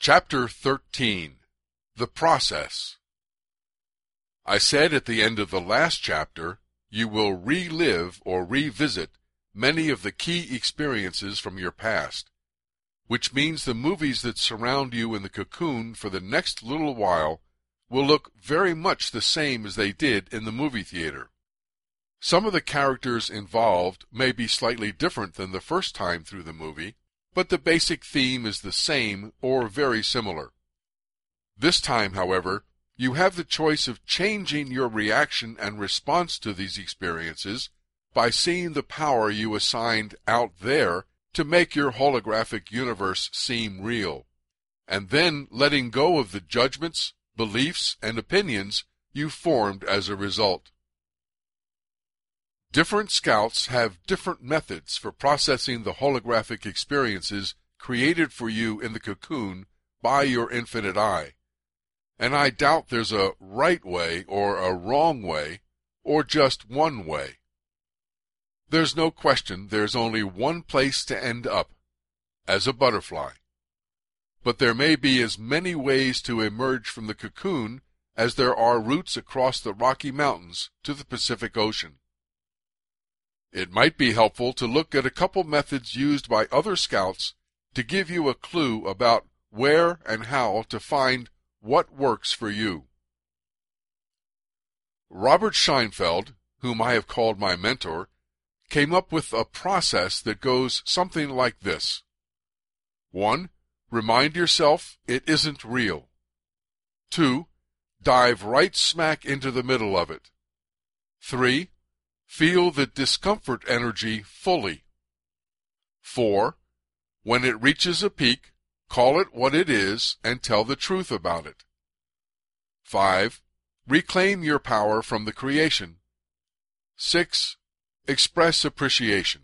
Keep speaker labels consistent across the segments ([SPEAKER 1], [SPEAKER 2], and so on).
[SPEAKER 1] Chapter 13. The Process. I said at the end of the last chapter, you will relive or revisit many of the key experiences from your past, which means the movies that surround you in the cocoon for the next little while will look very much the same as they did in the movie theater. Some of the characters involved may be slightly different than the first time through the movie, but the basic theme is the same or very similar. This time, however, you have the choice of changing your reaction and response to these experiences by seeing the power you assigned out there to make your holographic universe seem real, and then letting go of the judgments, beliefs, and opinions you formed as a result. Different scouts have different methods for processing the holographic experiences created for you in the cocoon by your infinite eye, and I doubt there's a right way or a wrong way, or just one way. There's no question there's only one place to end up, as a butterfly. But there may be as many ways to emerge from the cocoon as there are routes across the Rocky Mountains to the Pacific Ocean. It might be helpful to look at a couple methods used by other scouts to give you a clue about where and how to find what works for you. Robert Scheinfeld, whom I have called my mentor, came up with a process that goes something like this. 1. Remind yourself it isn't real. 2. Dive right smack into the middle of it. 3. Feel the discomfort energy fully. 4. When it reaches a peak, call it what it is and tell the truth about it. 5. Reclaim your power from the creation. 6. Express appreciation.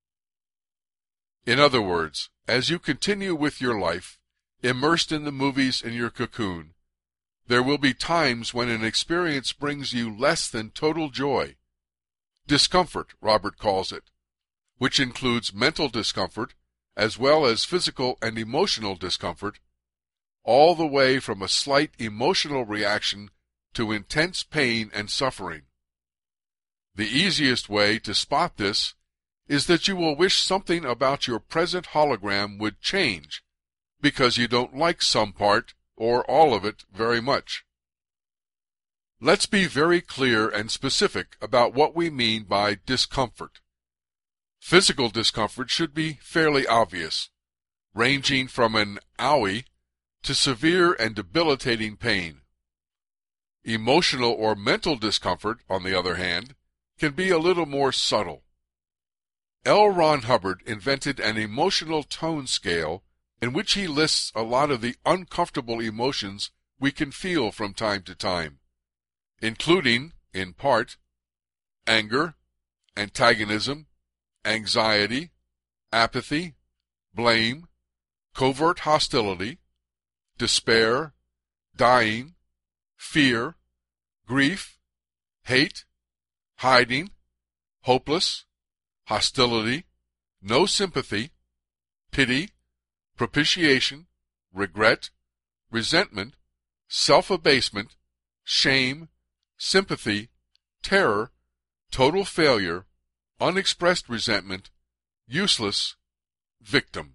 [SPEAKER 1] In other words, as you continue with your life, immersed in the movies in your cocoon, there will be times when an experience brings you less than total joy. Discomfort, Robert calls it, which includes mental discomfort as well as physical and emotional discomfort, all the way from a slight emotional reaction to intense pain and suffering. The easiest way to spot this is that you will wish something about your present hologram would change because you don't like some part or all of it very much. Let's be very clear and specific about what we mean by discomfort. Physical discomfort should be fairly obvious, ranging from an owie to severe and debilitating pain. Emotional or mental discomfort, on the other hand, can be a little more subtle. L. Ron Hubbard invented an emotional tone scale in which he lists a lot of the uncomfortable emotions we can feel from time to time, including, in part, anger, antagonism, anxiety, apathy, blame, covert hostility, despair, dying, fear, grief, hate, hiding, hopeless, hostility, no sympathy, pity, propitiation, regret, resentment, self-abasement, shame, sympathy, terror, total failure, unexpressed resentment, useless, victim.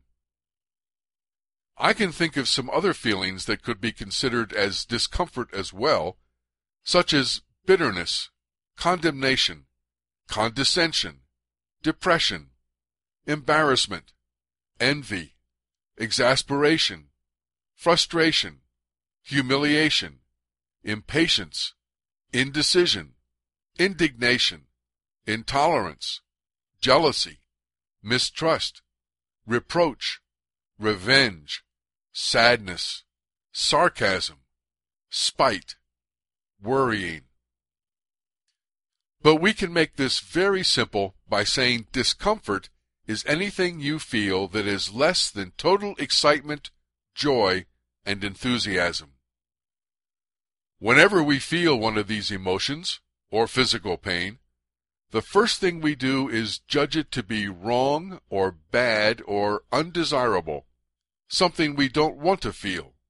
[SPEAKER 1] I can think of some other feelings that could be considered as discomfort as well, such as bitterness, condemnation, condescension, depression, embarrassment, envy, exasperation, frustration, humiliation, impatience, indecision, indignation, intolerance, jealousy, mistrust, reproach, revenge, sadness, sarcasm, spite, worrying. But we can make this very simple by saying discomfort is anything you feel that is less than total excitement, joy, and enthusiasm. Whenever we feel one of these emotions, or physical pain, the first thing we do is judge it to be wrong or bad or undesirable, something we don't want to feel.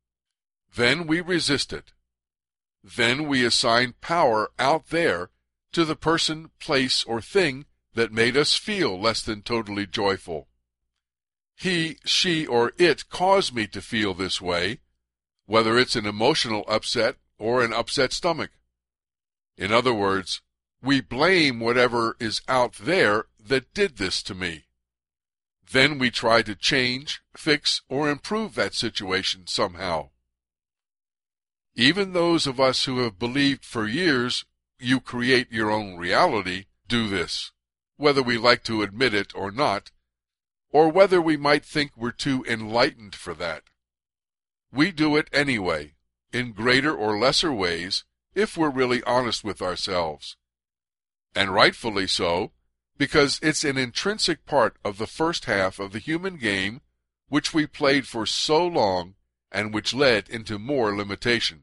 [SPEAKER 1] Then we resist it. Then we assign power out there to the person, place, or thing that made us feel less than totally joyful. He, she, or it caused me to feel this way, whether it's an emotional upset or an upset stomach. In other words, we blame whatever is out there that did this to me. Then we try to change, fix, or improve that situation somehow. Even those of us who have believed for years you create your own reality do this, whether we like to admit it or not, or whether we might think we're too enlightened for that. We do it anyway, in greater or lesser ways, if we're really honest with ourselves. And rightfully so, because it's an intrinsic part of the first half of the human game which we played for so long and which led into more limitation.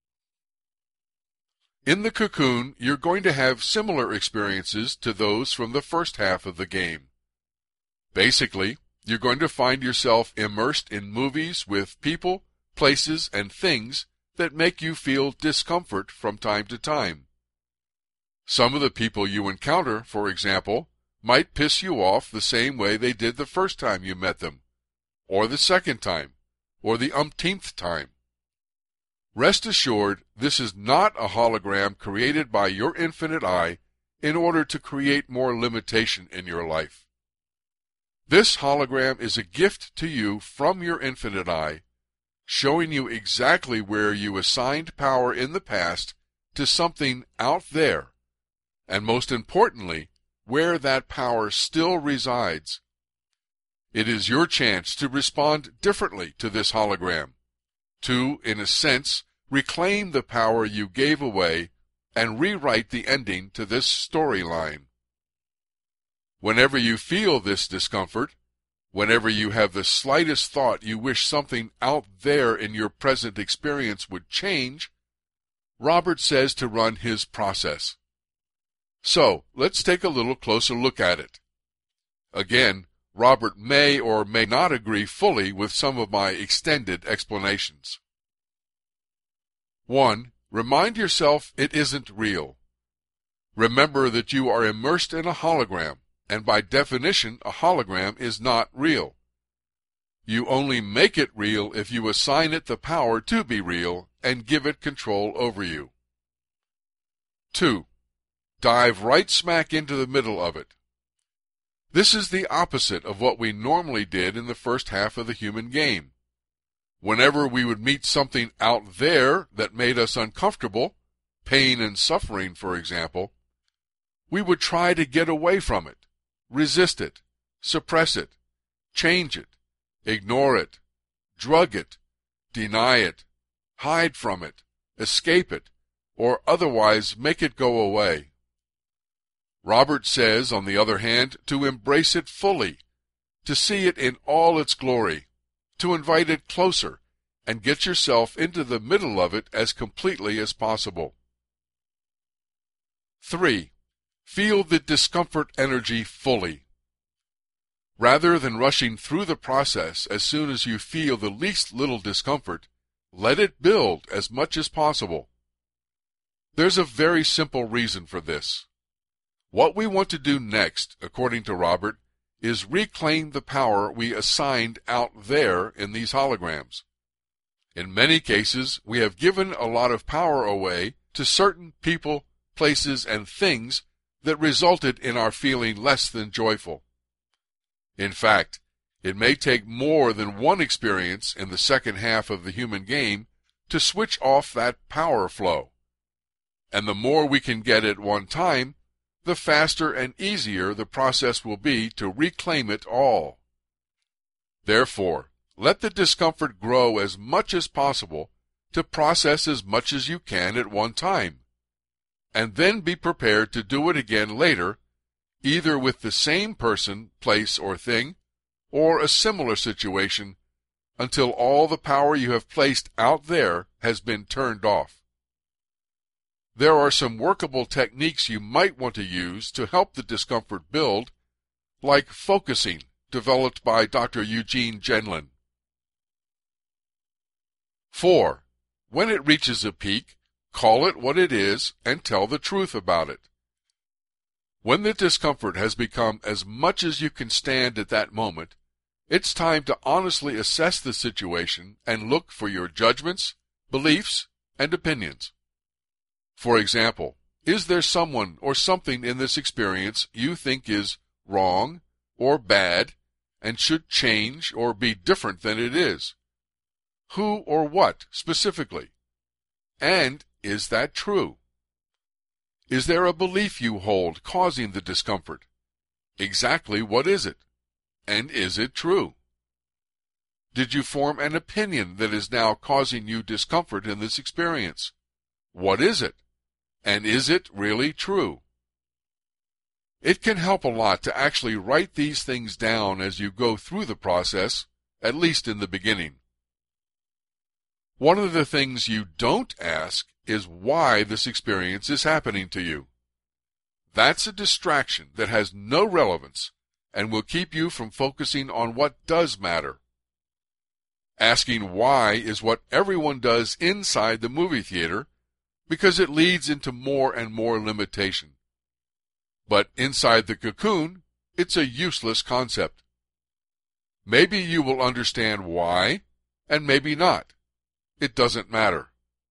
[SPEAKER 1] In the cocoon, you're going to have similar experiences to those from the first half of the game. Basically, you're going to find yourself immersed in movies with people, places, and things that make you feel discomfort from time to time. Some of the people you encounter, for example, might piss you off the same way they did the first time you met them, or the second time, or the umpteenth time. Rest assured, this is not a hologram created by your infinite eye in order to create more limitation in your life. This hologram is a gift to you from your infinite eye, showing you exactly where you assigned power in the past to something out there, and most importantly, where that power still resides. It is your chance to respond differently to this hologram, to, in a sense, reclaim the power you gave away and rewrite the ending to this storyline. Whenever you feel this discomfort, whenever you have the slightest thought you wish something out there in your present experience would change, Robert says to run his process. So, let's take a little closer look at it. Again, Robert may or may not agree fully with some of my extended explanations. 1. Remind yourself it isn't real. Remember that you are immersed in a hologram, and by definition a hologram is not real. You only make it real if you assign it the power to be real and give it control over you. 2. Dive right smack into the middle of it. This is the opposite of what we normally did in the first half of the human game. Whenever we would meet something out there that made us uncomfortable, pain and suffering, for example, we would try to get away from it, resist it, suppress it, change it, ignore it, drug it, deny it, hide from it, escape it, or otherwise make it go away. Robert says, on the other hand, to embrace it fully, to see it in all its glory, to invite it closer, and get yourself into the middle of it as completely as possible. 3. Feel the discomfort energy fully. Rather than rushing through the process as soon as you feel the least little discomfort, let it build as much as possible. There's a very simple reason for this. What we want to do next, according to Robert, is reclaim the power we assigned out there in these holograms. In many cases, we have given a lot of power away to certain people, places, and things that resulted in our feeling less than joyful. In fact, it may take more than one experience in the second half of the human game to switch off that power flow. And the more we can get at one time, the faster and easier the process will be to reclaim it all. Therefore, let the discomfort grow as much as possible to process as much as you can at one time, and then be prepared to do it again later, either with the same person, place, or thing, or a similar situation, until all the power you have placed out there has been turned off. There are some workable techniques you might want to use to help the discomfort build, like focusing, developed by Dr. Eugene Gendlin. 4. when it reaches a peak, call it what it is and tell the truth about it. When the discomfort has become as much as you can stand at that moment, it's time to honestly assess the situation and look for your judgments, beliefs, and opinions. For example, is there someone or something in this experience you think is wrong or bad and should change or be different than it is? Who or what specifically? And is that true? Is there a belief you hold causing the discomfort? Exactly what is it? And is it true? Did you form an opinion that is now causing you discomfort in this experience? What is it? And is it really true? It can help a lot to actually write these things down as you go through the process, at least in the beginning. One of the things you don't ask is why this experience is happening to you. That's a distraction that has no relevance and will keep you from focusing on what does matter. Asking why is what everyone does inside the movie theater because it leads into more and more limitation. But inside the cocoon, it's a useless concept. Maybe you will understand why, and maybe not. It doesn't matter.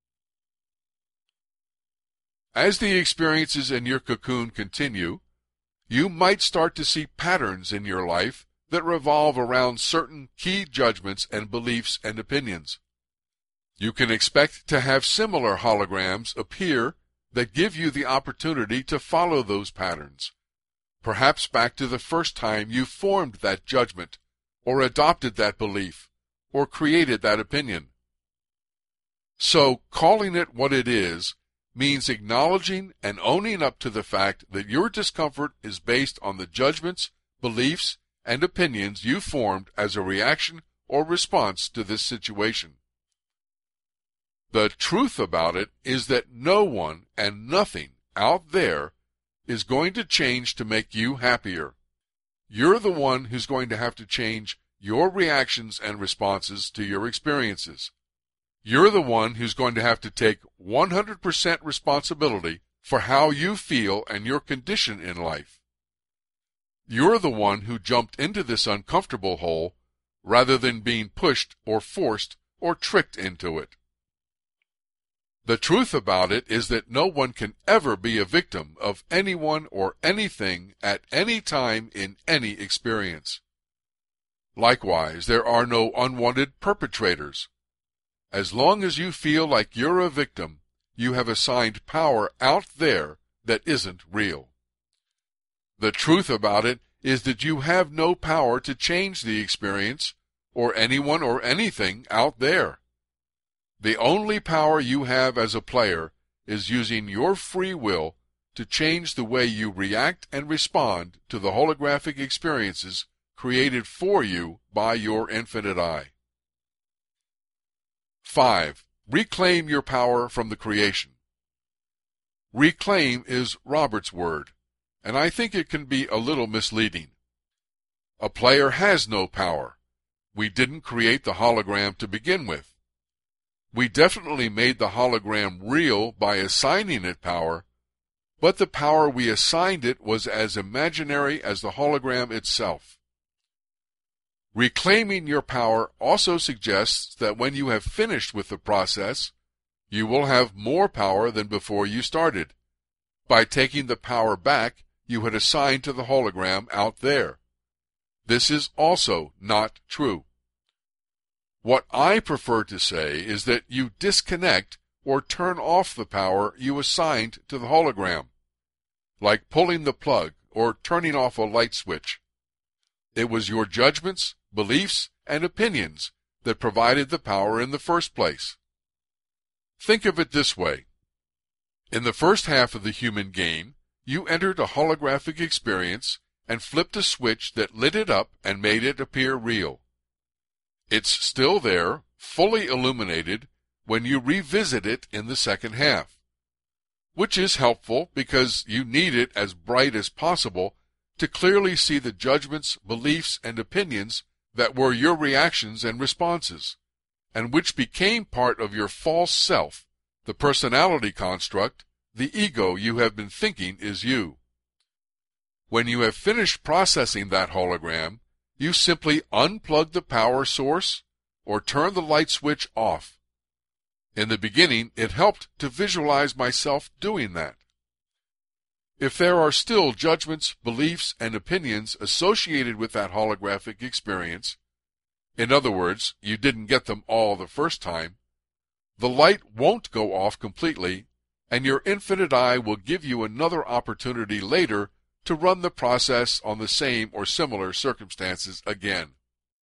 [SPEAKER 1] As the experiences in your cocoon continue, you might start to see patterns in your life that revolve around certain key judgments and beliefs and opinions. You can expect to have similar holograms appear that give you the opportunity to follow those patterns, perhaps back to the first time you formed that judgment, or adopted that belief, or created that opinion. So, calling it what it is means acknowledging and owning up to the fact that your discomfort is based on the judgments, beliefs, and opinions you formed as a reaction or response to this situation. The truth about it is that no one and nothing out there is going to change to make you happier. You're the one who's going to have to change your reactions and responses to your experiences. You're the one who's going to have to take 100% responsibility for how you feel and your condition in life. You're the one who jumped into this uncomfortable hole rather than being pushed or forced or tricked into it. The truth about it is that no one can ever be a victim of anyone or anything at any time in any experience. Likewise, there are no unwanted perpetrators. As long as you feel like you're a victim, you have assigned power out there that isn't real. The truth about it is that you have no power to change the experience or anyone or anything out there. The only power you have as a player is using your free will to change the way you react and respond to the holographic experiences created for you by your infinite eye. 5. Reclaim your power from the creation. Reclaim is Robert's word, and I think it can be a little misleading. A player has no power. We didn't create the hologram to begin with. We definitely made the hologram real by assigning it power, but the power we assigned it was as imaginary as the hologram itself. Reclaiming your power also suggests that when you have finished with the process, you will have more power than before you started, by taking the power back you had assigned to the hologram out there. This is also not true. What I prefer to say is that you disconnect or turn off the power you assigned to the hologram, like pulling the plug or turning off a light switch. It was your judgments, beliefs, and opinions that provided the power in the first place. Think of it this way. In the first half of the human game, you entered a holographic experience and flipped a switch that lit it up and made it appear real. It's still there, fully illuminated, when you revisit it in the second half, which is helpful because you need it as bright as possible to clearly see the judgments, beliefs, and opinions that were your reactions and responses, and which became part of your false self, the personality construct, the ego you have been thinking is you. When you have finished processing that hologram, you simply unplug the power source or turn the light switch off. In the beginning, it helped to visualize myself doing that. If there are still judgments, beliefs, and opinions associated with that holographic experience, in other words, you didn't get them all the first time, the light won't go off completely, and your infinite eye will give you another opportunity later to run the process on the same or similar circumstances again.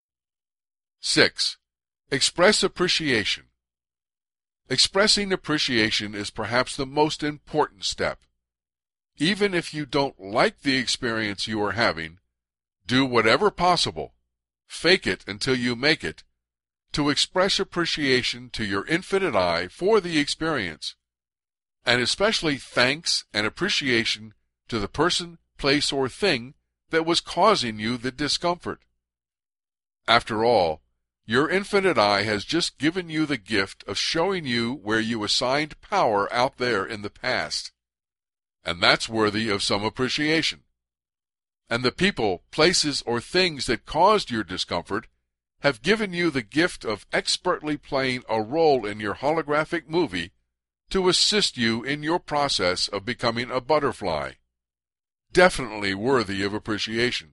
[SPEAKER 1] 6. Express appreciation. Expressing appreciation is perhaps the most important step. Even if you don't like the experience you are having, do whatever possible, fake it until you make it, to express appreciation to your infinite eye for the experience, and especially thanks and appreciation to the person, place, or thing that was causing you the discomfort. After all, your infinite eye has just given you the gift of showing you where you assigned power out there in the past, and that's worthy of some appreciation. And the people, places, or things that caused your discomfort have given you the gift of expertly playing a role in your holographic movie to assist you in your process of becoming a butterfly. Definitely worthy of appreciation.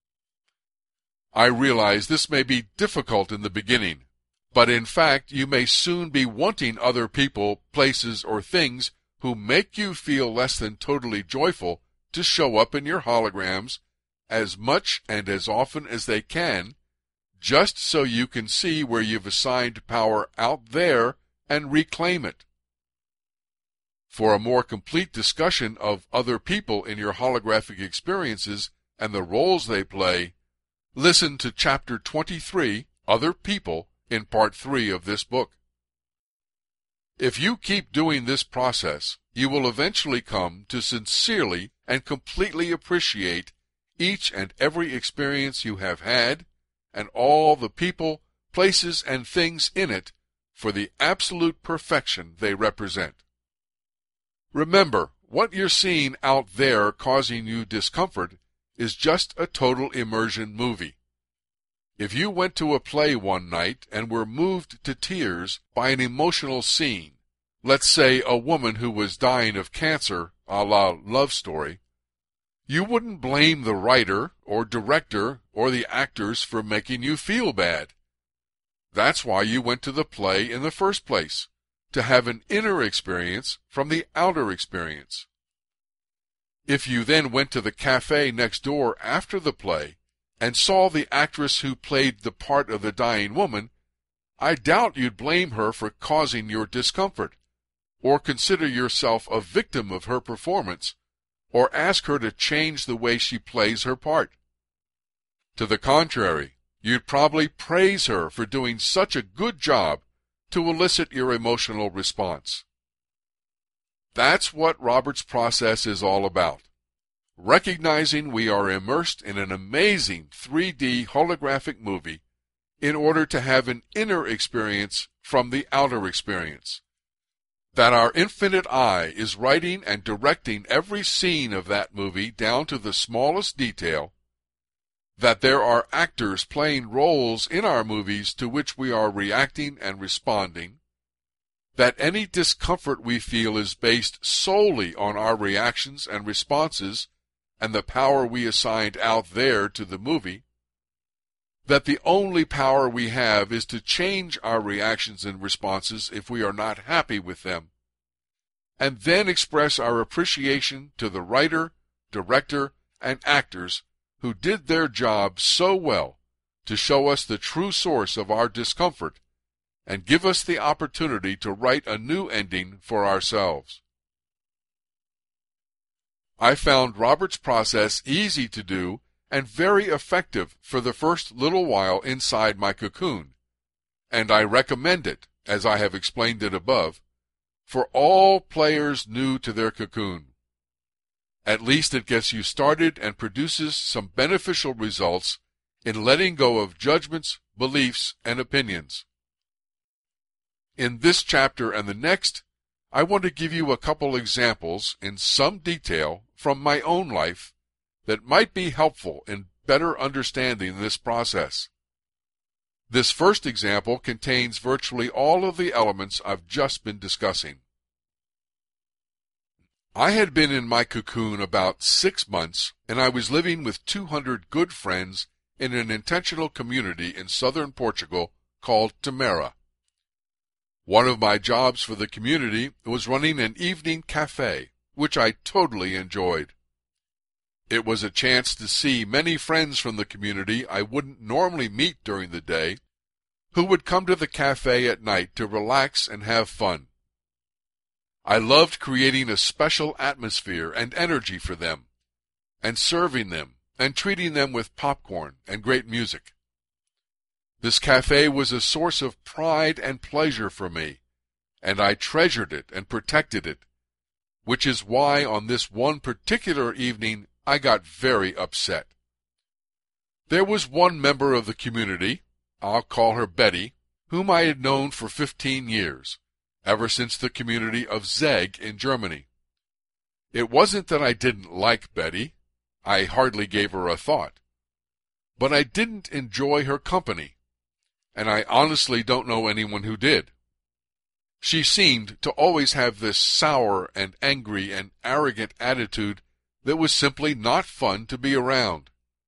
[SPEAKER 1] I realize this may be difficult in the beginning, but in fact you may soon be wanting other people, places, or things who make you feel less than totally joyful to show up in your holograms as much and as often as they can, just so you can see where you've assigned power out there and reclaim it. For a more complete discussion of other people in your holographic experiences and the roles they play, listen to Chapter 23, Other People, in Part 3 of this book. If you keep doing this process, you will eventually come to sincerely and completely appreciate each and every experience you have had, and all the people, places, and things in it for the absolute perfection they represent. Remember, what you're seeing out there causing you discomfort is just a total immersion movie. If you went to a play one night and were moved to tears by an emotional scene, let's say a woman who was dying of cancer, a la Love Story, you wouldn't blame the writer or director or the actors for making you feel bad. That's why you went to the play in the first place, to have an inner experience from the outer experience. If you then went to the cafe next door after the play and saw the actress who played the part of the dying woman, I doubt you'd blame her for causing your discomfort, or consider yourself a victim of her performance, or ask her to change the way she plays her part. To the contrary, you'd probably praise her for doing such a good job to elicit your emotional response. That's what Robert's process is all about. Recognizing we are immersed in an amazing 3D holographic movie in order to have an inner experience from the outer experience. That our infinite eye is writing and directing every scene of that movie down to the smallest detail. That there are actors playing roles in our movies to which we are reacting and responding. That any discomfort we feel is based solely on our reactions and responses and the power we assigned out there to the movie. That the only power we have is to change our reactions and responses if we are not happy with them, and then express our appreciation to the writer, director, and actors who did their job so well to show us the true source of our discomfort and give us the opportunity to write a new ending for ourselves. I found Robert's process easy to do and very effective for the first little while inside my cocoon, and I recommend it, as I have explained it above, for all players new to their cocoon. At least it gets you started and produces some beneficial results in letting go of judgments, beliefs, and opinions. In this chapter and the next, I want to give you a couple examples in some detail from my own life that might be helpful in better understanding this process. This first example contains virtually all of the elements I've just been discussing. I had been in my cocoon about 6 months, and I was living with 200 good friends in an intentional community in southern Portugal called Timera. One of my jobs for the community was running an evening cafe, which I totally enjoyed. It was a chance to see many friends from the community I wouldn't normally meet during the day, who would come to the cafe at night to relax and have fun. I loved creating a special atmosphere and energy for them, and serving them and treating them with popcorn and great music. This cafe was a source of pride and pleasure for me, and I treasured it and protected it, which is why on this one particular evening I got very upset. There was one member of the community, I'll call her Betty, whom I had known for 15 years, ever since the community of Zeg in Germany. It wasn't that I didn't like Betty, I hardly gave her a thought, but I didn't enjoy her company, and I honestly don't know anyone who did. She seemed to always have this sour and angry and arrogant attitude that was simply not fun to be around.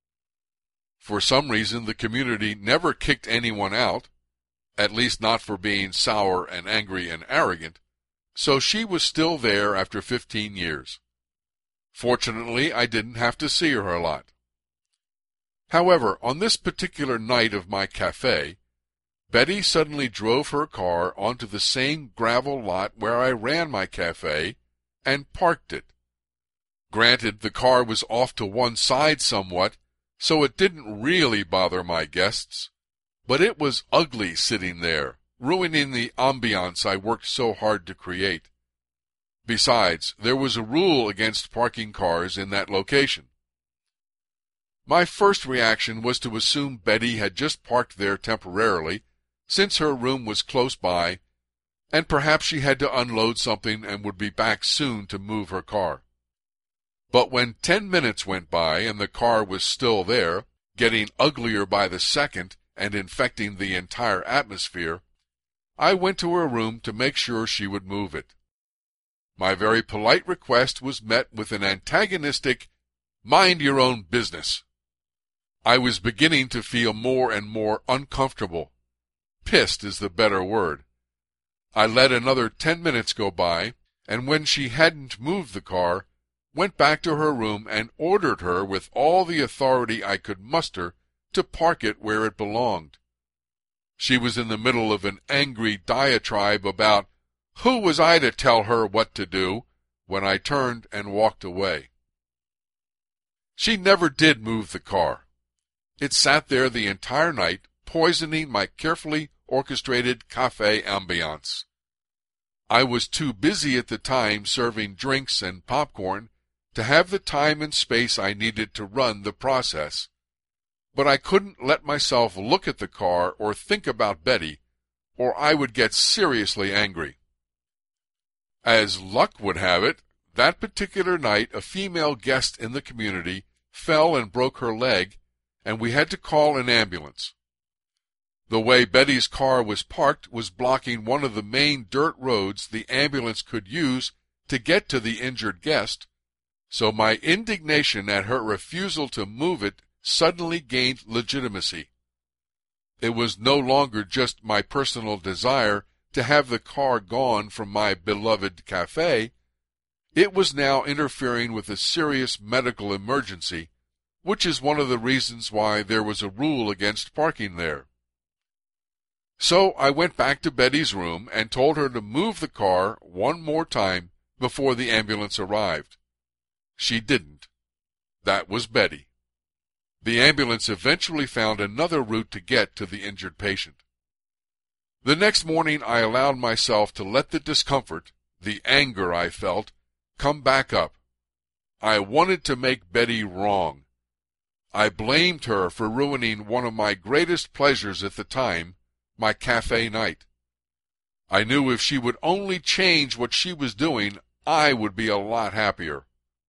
[SPEAKER 1] For some reason, the community never kicked anyone out, at least not for being sour and angry and arrogant, so she was still there after 15 years. Fortunately, I didn't have to see her a lot. However, on this particular night of my cafe, Betty suddenly drove her car onto the same gravel lot where I ran my cafe and parked it. Granted, the car was off to one side somewhat, so it didn't really bother my guests, but it was ugly sitting there, ruining the ambiance I worked so hard to create. Besides, there was a rule against parking cars in that location. My first reaction was to assume Betty had just parked there temporarily, since her room was close by, and perhaps she had to unload something and would be back soon to move her car. But when 10 minutes went by and the car was still there, getting uglier by the second and infecting the entire atmosphere, I went to her room to make sure she would move it. My very polite request was met with an antagonistic, "Mind your own business." I was beginning to feel more and more uncomfortable. Pissed is the better word. I let another 10 minutes go by, and when she hadn't moved the car, went back to her room and ordered her with all the authority I could muster to park it where it belonged. She was in the middle of an angry diatribe about who was I to tell her what to do, when I turned and walked away. She never did move the car. It sat there the entire night, poisoning my carefully orchestrated cafe ambiance. I was too busy at the time serving drinks and popcorn to have the time and space I needed to run the process, but I couldn't let myself look at the car or think about Betty, or I would get seriously angry. As luck would have it, that particular night a female guest in the community fell and broke her leg, and we had to call an ambulance. The way Betty's car was parked was blocking one of the main dirt roads the ambulance could use to get to the injured guest, so my indignation at her refusal to move it suddenly gained legitimacy. It was no longer just my personal desire to have the car gone from my beloved cafe. It was now interfering with a serious medical emergency, which is one of the reasons why there was a rule against parking there. So I went back to Betty's room and told her to move the car one more time before the ambulance arrived. She didn't. That was Betty. The ambulance eventually found another route to get to the injured patient. The next morning I allowed myself to let the discomfort, the anger I felt, come back up. I wanted to make Betty wrong. I blamed her for ruining one of my greatest pleasures at the time, my cafe night. I knew if she would only change what she was doing, I would be a lot happier.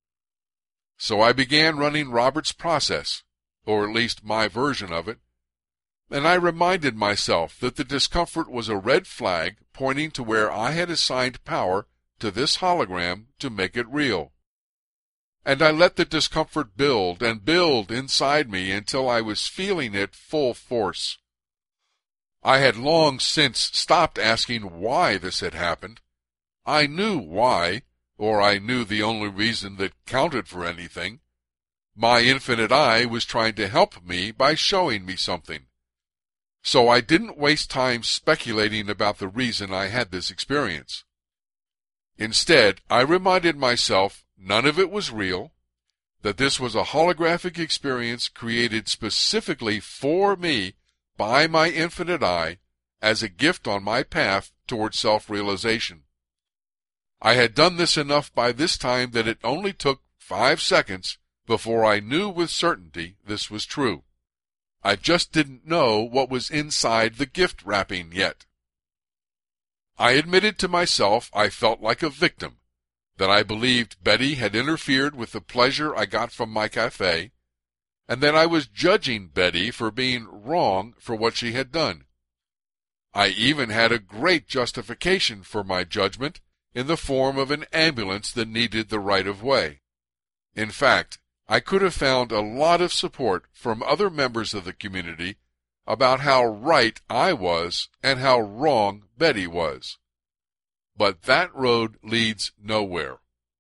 [SPEAKER 1] So I began running Robert's process, or at least my version of it, and I reminded myself that the discomfort was a red flag pointing to where I had assigned power to this hologram to make it real. And I let the discomfort build and build inside me until I was feeling it full force. I had long since stopped asking why this had happened. I knew why, or I knew the only reason that counted for anything. My infinite I was trying to help me by showing me something. So I didn't waste time speculating about the reason I had this experience. Instead, I reminded myself none of it was real, that this was a holographic experience created specifically for me by my infinite I as a gift on my path toward self-realization. I had done this enough by this time that it only took 5 seconds before I knew with certainty this was true. I just didn't know what was inside the gift wrapping yet. I admitted to myself I felt like a victim, that I believed Betty had interfered with the pleasure I got from my cafe, and that I was judging Betty for being wrong for what she had done. I even had a great justification for my judgment in the form of an ambulance that needed the right-of-way. In fact, I could have found a lot of support from other members of the community about how right I was and how wrong Betty was. But that road leads nowhere.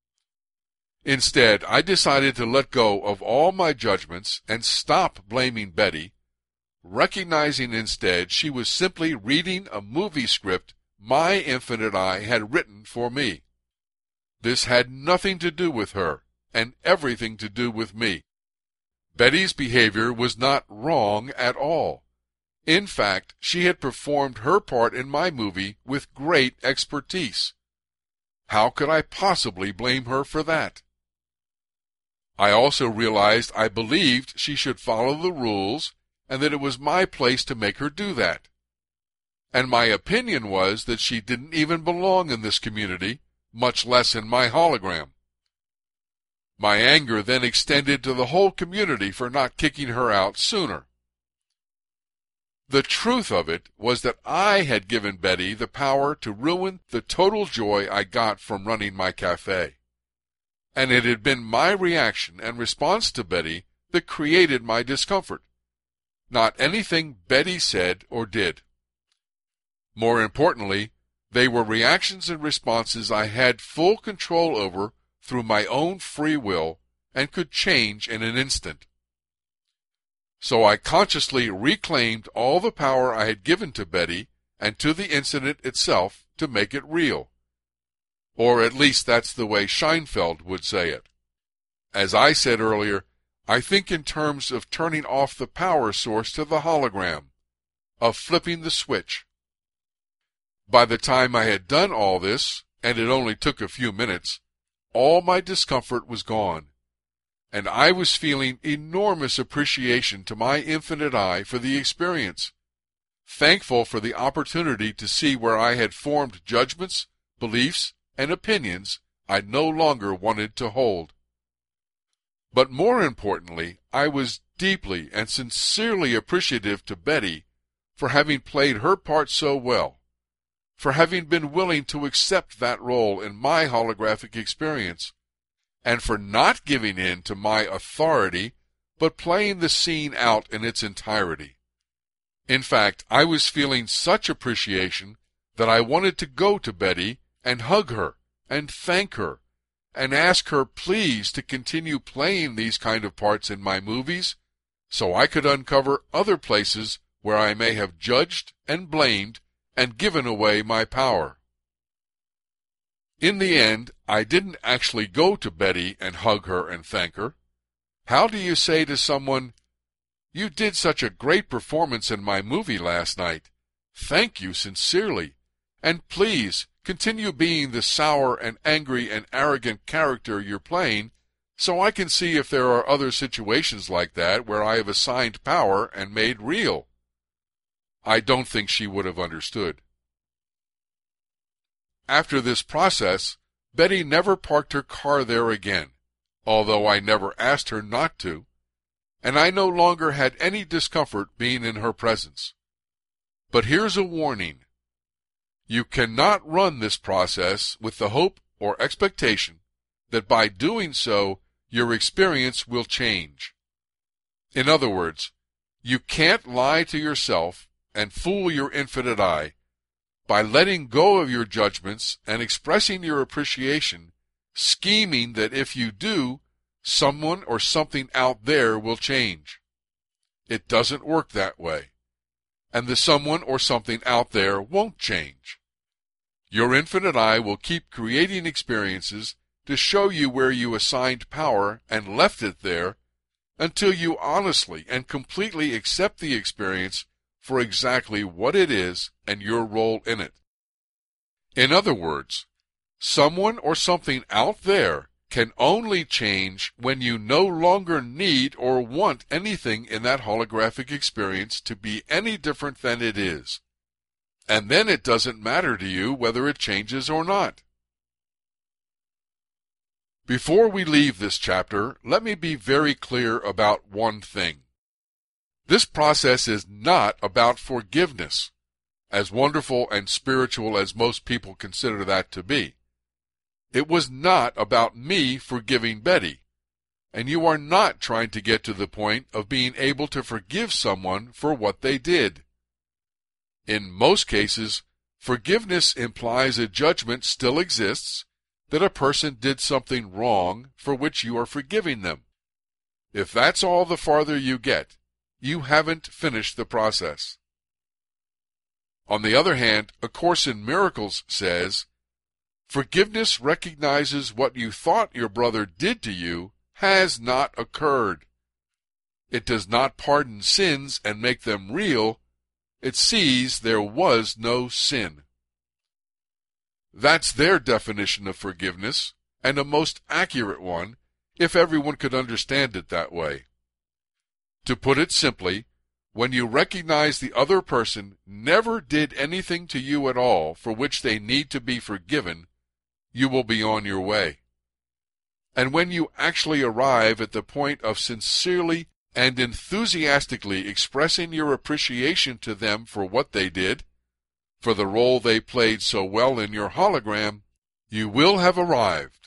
[SPEAKER 1] Instead, I decided to let go of all my judgments and stop blaming Betty, recognizing instead she was simply reading a movie script my infinite I had written for me. This had nothing to do with her, and everything to do with me. Betty's behavior was not wrong at all. In fact, she had performed her part in my movie with great expertise. How could I possibly blame her for that? I also realized I believed she should follow the rules and that it was my place to make her do that. And my opinion was that she didn't even belong in this community, much less in my hologram. My anger then extended to the whole community for not kicking her out sooner. The truth of it was that I had given Betty the power to ruin the total joy I got from running my cafe. And it had been my reaction and response to Betty that created my discomfort, not anything Betty said or did. More importantly, they were reactions and responses I had full control over through my own free will and could change in an instant. So I consciously reclaimed all the power I had given to Betty and to the incident itself to make it real. Or at least that's the way Scheinfeld would say it. As I said earlier, I think in terms of turning off the power source to the hologram, of flipping the switch. By the time I had done all this, and it only took a few minutes, all my discomfort was gone, and I was feeling enormous appreciation to my infinite I for the experience, thankful for the opportunity to see where I had formed judgments, beliefs, and opinions I no longer wanted to hold. But more importantly, I was deeply and sincerely appreciative to Betty for having played her part so well, for having been willing to accept that role in my holographic experience, and for not giving in to my authority, but playing the scene out in its entirety. In fact, I was feeling such appreciation that I wanted to go to Betty and hug her and thank her and ask her please to continue playing these kind of parts in my movies so I could uncover other places where I may have judged and blamed and given away my power. In the end, I didn't actually go to Betty and hug her and thank her. How do you say to someone, "You did such a great performance in my movie last night. Thank you sincerely, and please continue being the sour and angry and arrogant character you're playing, so I can see if there are other situations like that where I have assigned power and made real." I don't think she would have understood. After this process, Betty never parked her car there again, although I never asked her not to, and I no longer had any discomfort being in her presence. But here's a warning. You cannot run this process with the hope or expectation that by doing so, your experience will change. In other words, you can't lie to yourself and fool your infinite I by letting go of your judgments and expressing your appreciation, scheming that if you do, someone or something out there will change. It doesn't work that way, and the someone or something out there won't change. Your infinite I will keep creating experiences to show you where you assigned power and left it there until you honestly and completely accept the experience for exactly what it is and your role in it. In other words, someone or something out there can only change when you no longer need or want anything in that holographic experience to be any different than it is. And then it doesn't matter to you whether it changes or not. Before we leave this chapter, let me be very clear about one thing. This process is not about forgiveness, as wonderful and spiritual as most people consider that to be. It was not about me forgiving Betty, and you are not trying to get to the point of being able to forgive someone for what they did. In most cases, forgiveness implies a judgment still exists that a person did something wrong for which you are forgiving them. If that's all the farther you get, you haven't finished the process. On the other hand, A Course in Miracles says, forgiveness recognizes what you thought your brother did to you has not occurred. It does not pardon sins and make them real. It sees there was no sin. That's their definition of forgiveness, and a most accurate one, if everyone could understand it that way. To put it simply, when you recognize the other person never did anything to you at all for which they need to be forgiven, you will be on your way. And when you actually arrive at the point of sincerely and enthusiastically expressing your appreciation to them for what they did, for the role they played so well in your hologram, you will have arrived